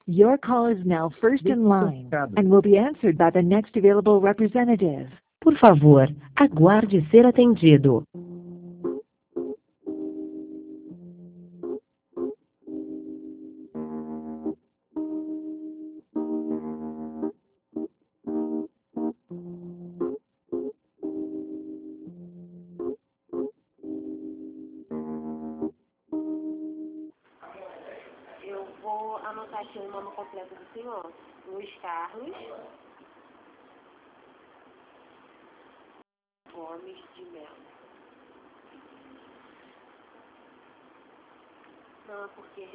Your call is now first in line and will be answered by the next available representative. Por favor, aguarde ser atendido. Eu vou anotar aqui o nome completo do senhor. Luiz Carlos Gomes de Melo. Não, porque